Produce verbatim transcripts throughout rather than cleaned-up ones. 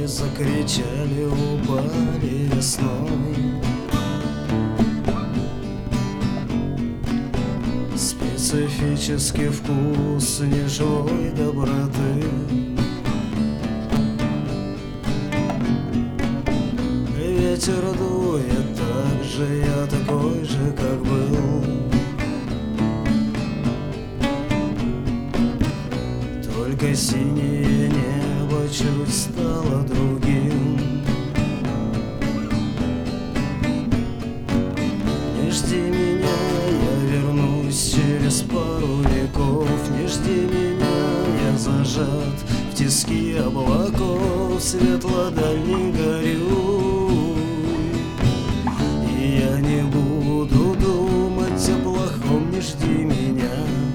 закричали, упали весной. Специфический вкус неживой доброты. Ветер дует так же, я такой же, как был. Только синее небо чуть стало другим. Не жди меня, я вернусь через пару веков. Не жди меня, я зажат в тиски облаков. Светло дальний горюй, и я не буду думать о плохом. Не жди меня.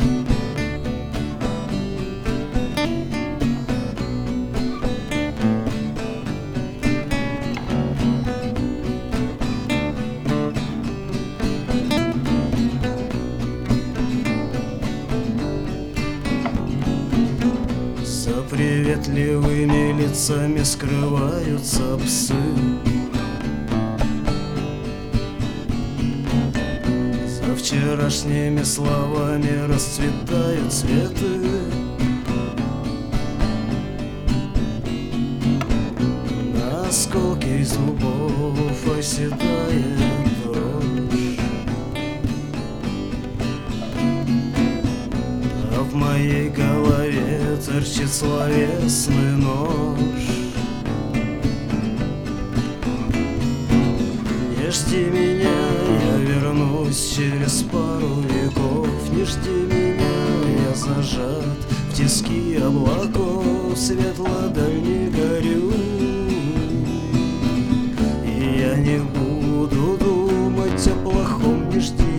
За приветливыми лицами скрываются псы. За вчерашними словами расцветают цветы. На осколки зубов оседает дрожь, а в моей голове торчит словесный нож. Не жди меня, я вернусь через пару веков. Не жди меня, я зажат в тиски облаков. Светло дальний горюй, и я не буду думать о плохом. Не жди